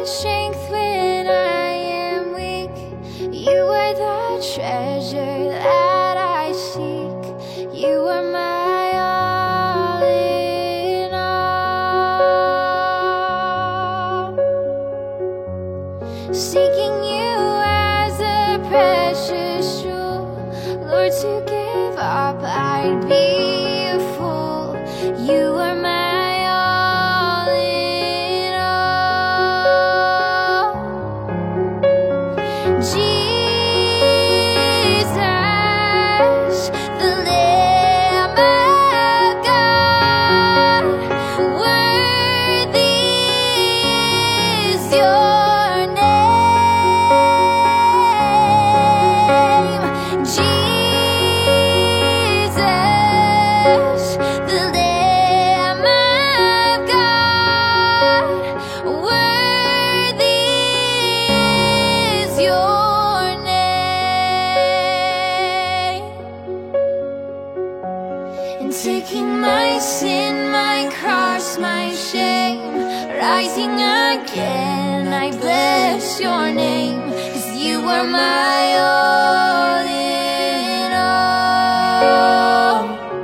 strength when I am weak. You are the treasure that I seek. You are my all in all. Seeking you as a precious jewel, Lord, to give up I'd be a fool. You are my all in all. Jesus, the Lamb of God, worthy is your name. Jesus, the Lamb of God, worthy is your name. And taking my sin, my cross, my shame, rising again, I bless your name, 'cause you are my all in all.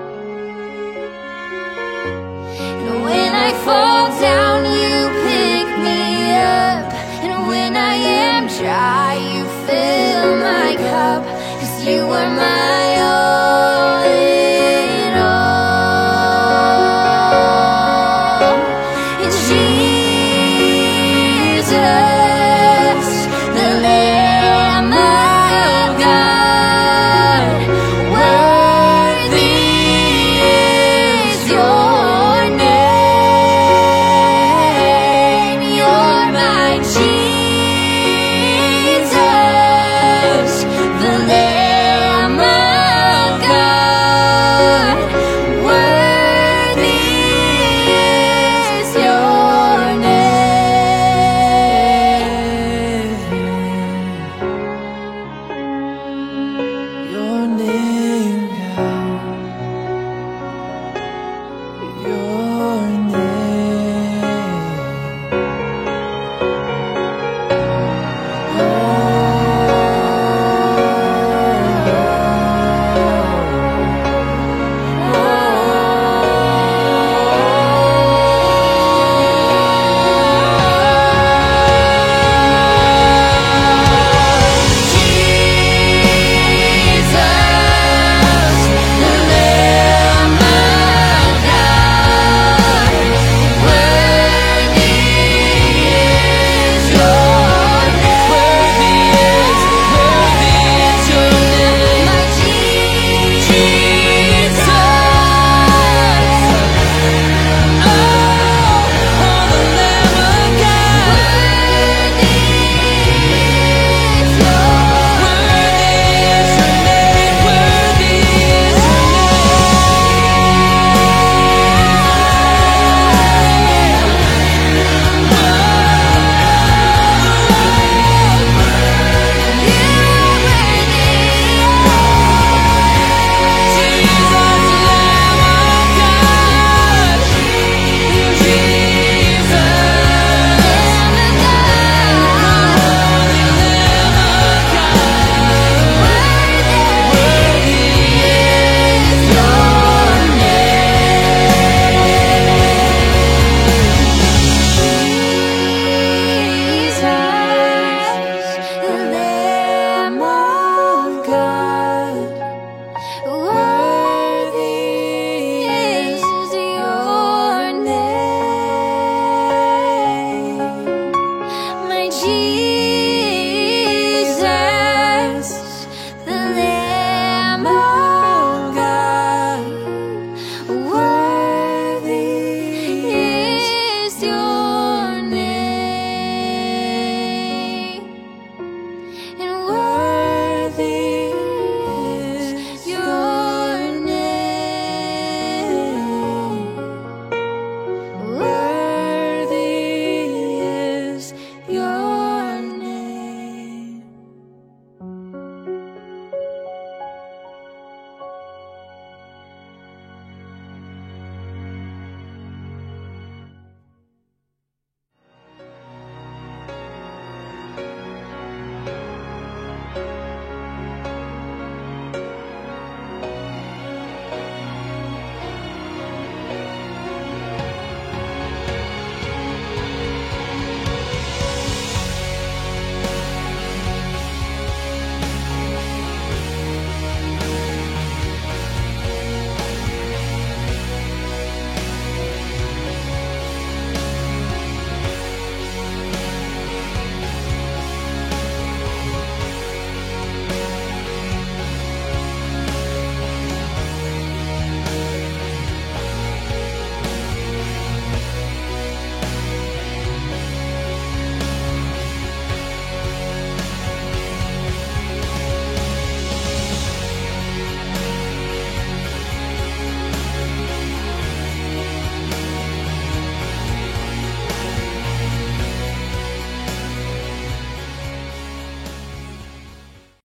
And when I fall down, you pick me up, and when I am dry, you fill my cup, 'cause you are my all in all. And Jesus, the Lamb of God, worthy is your name. You're my Jesus, the Lamb of God, worthy is your name. Your name, God, your